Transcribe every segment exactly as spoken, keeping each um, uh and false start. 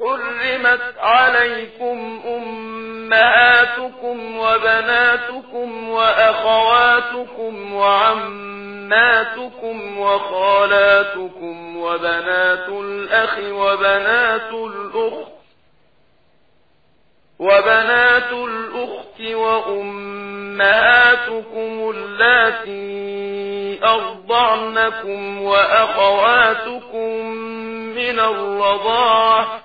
حرمت عليكم أمهاتكم وبناتكم وأخواتكم وعماتكم وخالاتكم وبنات الأخ وبنات الأخت وبنات الأخت وأمهاتكم اللاتي أرضعنكم وأخواتكم من الرضاعة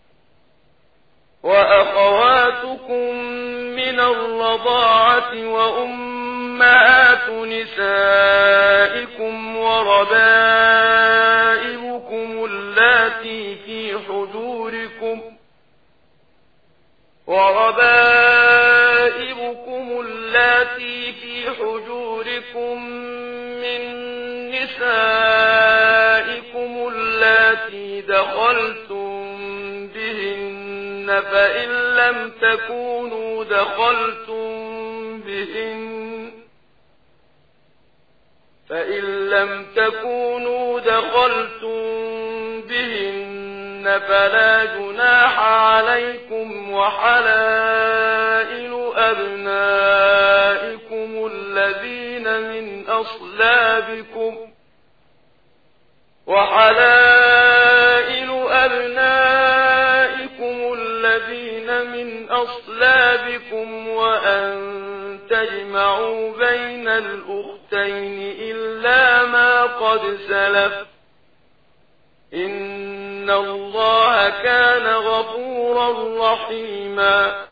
وأخواتكم من الرضاعة وأمهات نسائكم وربائبكم اللاتي في حجوركم وربائبكم اللاتي في حجوركم من نسائكم اللاتي دخلتم بهن فإن لم تكونوا دخلتم بهن فإن لم تكونوا دخلتم بهن فلا جناح عليكم وحلائل أبنائكم الذين من أصلابكم وحلائل أبنائكم الذين من أصلابكم وأن تجمعوا بين الأختين إلا ما قد سلف إن الله كان غفورا رحيما.